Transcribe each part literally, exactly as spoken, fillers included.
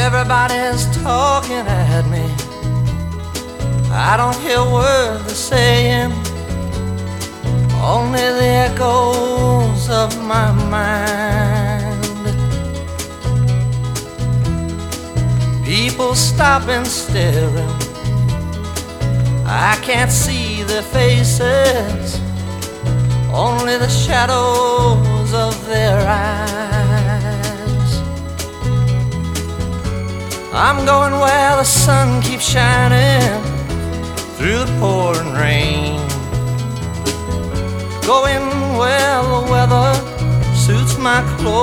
Everybody's talking at me. I don't hear words they're saying, only the echoes of my mind. People stopping, staring. I can't see their faces, only the shadows of their eyes. I'm going where the sun keeps shining through the pouring rain, going where the weather suits my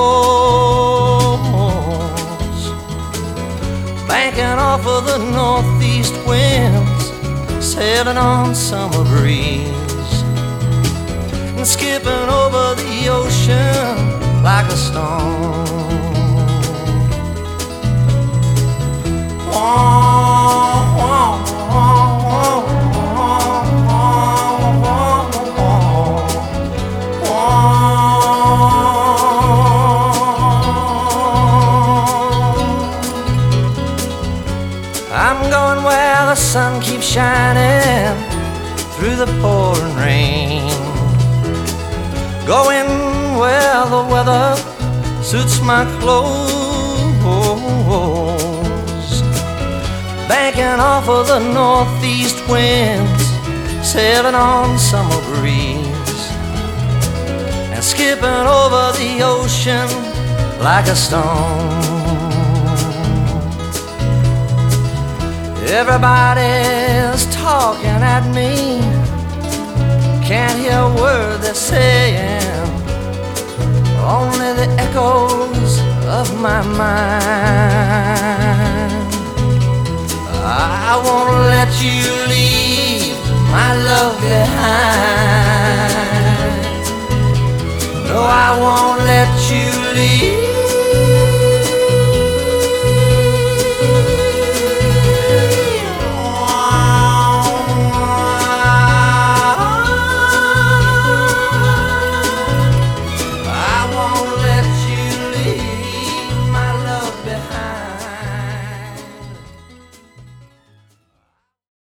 clothes, banking off of the northeast winds, sailing on summer breeze, and skipping over the ocean like a stone. I'm going where the sun keeps shining through the pouring rain, going where the weather suits my clothes, banking off of the northeast winds, sailing on summer breeze, and skipping over the ocean like a stone. Everybody's talking at me, can't hear a word they're saying, only the echoes of my mind. I won't let you leave my love behind. No, I won't let you leave